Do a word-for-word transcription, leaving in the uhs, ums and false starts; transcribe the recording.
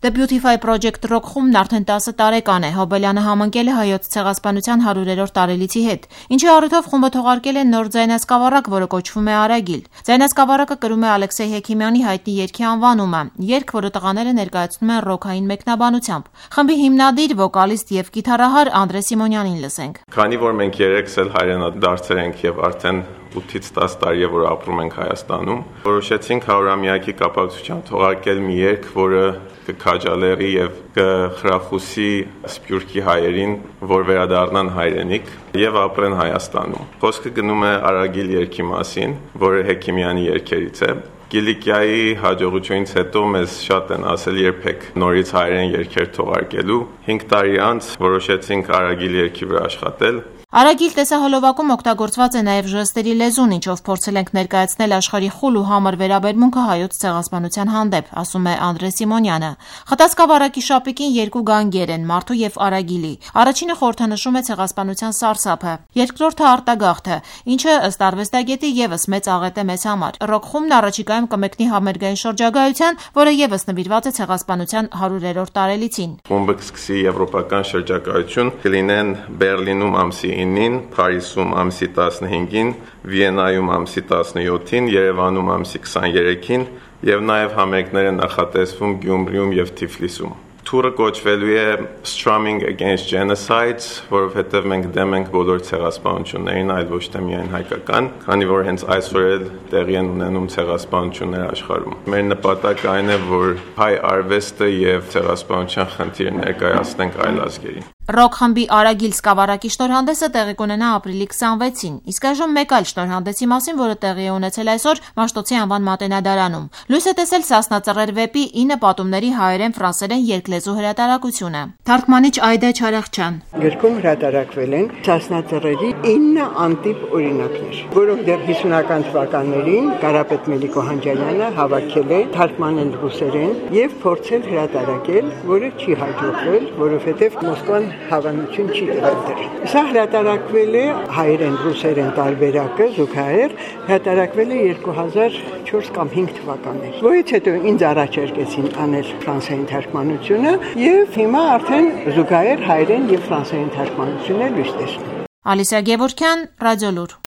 The Beautify Project Rock խումբն արդեն տասը տարեկան է, Հոբելյանը համընկել է հայոց ցեղասպանության հարյուրերորդ տարելիցի հետ, ինչի առիթով խումբը թողարկել է նոր ձայնասկավառակ, որը կոչվում է Արագիլ։ Ձայնասկավառակը կրում է Ալեքսեյ Հեքիմյանի հայտնի երգի անվանումը, երգ, որը տղաները ներկայացնում են ռոքային մեկնաբանությամբ։ Խմբի հիմնադիր, վոկալիստ եւ գիտարահար Անդրե Սիմոնյանին լսենք։ Քանի որ մենք երեքս էլ հայրենադարձեր ենք եւ արդեն ութից տասը տարի է, որ ապրում ենք Հայաստանում, որոշեցինք հարյուրամյակի կապակցությամբ թողարկել մի երգ, որը կքաջալերի եւ կխրախուսի սփյուռքի հայերին, որ վերադառնան հայրենիք եւ ապրեն Հայաստանում։ Խոսքը գնում է Արագիլ երգի մասին, որը Հեքիմյանի երգերից է։ Կիլիկիայի հաջողությունից հետո մեզ շատ են ասել երբեք նորից հայերեն երգեր թողարկելու։ հինգ տարի անց որոշեցինք Արագիլ երգի վրա աշխատել։ Արագիլ տեսահոլովակում օգտագործված է նաև ժեստերի լեզուն, ինչով փորձել ենք ներկայացնել աշխարհի խուլ ու համր վերաբերմունքը հայոց ցեղասպանության հանդեպ, ասում է Անդրե Սիմոնյանը։ Խտասկավառակի շապիկին երկու գանգեր են՝ մարդու եւ Արագիլի։ Առաջինը խորհրդանշում է ցեղասպանության սարսափը, երկրորդը արտագաղթը, ինչը ըստ արվեստագետի եւս մեծ աղետ է մեզ համար։ Ռոք խումբն առաջիկայում կմեկնի համերգային շրջագայության, որը եւս նվիրված է ցեղասպանության հարյուրերորդ տարելիցին։ Խումբը կսկսի եվրոպական շրջագայություն, կլինեն Բերլինում ամսի ինին, Փարիզում ամսի տասնհինգին, Վիեննայում ամսի տասնյոթին, Երևանում ամսի քսաներեքին եւ նաեւ համերգներ են նախատեսվում Գյումրիում եւ Թիֆլիսում։ Թուրը կոչվելու է Strumming Against Genocide, որովհետև մենք դեմ ենք բոլոր ցեղասպանություններին, այլ ոչ թե միայն հայկական, քանի որ հենց այսօր էլ տեղի են ունենում ցեղասպանություններ աշխարհում։ Մեր նպատակը այն է, որ հայ արվեստը եւ ցեղասպանության խնդիրը ներկայացնենք այլ ազգերին։ Ռոք խմբի Արագիլ սկավառակի շնորհանդեսը տեղի կունենա ապրիլի քսանվեցին, իսկ այժմ մեկ այլ շնորհանդեսի մասին, որը տեղի է ունեցել այսօր Մաշտոցի անվան մատենադարանում։ Լույս է տեսել Սասնա Ծռեր վեպի ինը պատումների հայերեն-ֆրանսերեն երկլեզու հրատարակությունը։ Թարգմանիչ Այդա Չարախչյան։ Գրքում հրատարակվել են Սասնա Ծռերի ինը անտիպ օրինակներ, որոնք դեռ հիսունական թվականներին Կարապետ Մելիքո Հանջանյանը հավաքել է, թարգմանել ռուսերեն եւ փորձել հրատարակել, որը չի հաջողվել, որովհետեւ Մոսկվան հավանություն չի տվել դեռ։ Սա հրատարակվել է հայերեն ռուսերեն տարբերակը զուգահեռ հրատարակվել է երկու հազար չորս կամ հինգ թվականներ։ Որից հետո ինձ առաջարկեցին անել ֆրանսերեն թարգմանությունը եւ հիմա արդեն զուգահեռ հայերեն եւ ֆրանսերեն թարգմանությունը լույս տեսնում։ Ալիսա Գևորգյան, Ռադիոլուր։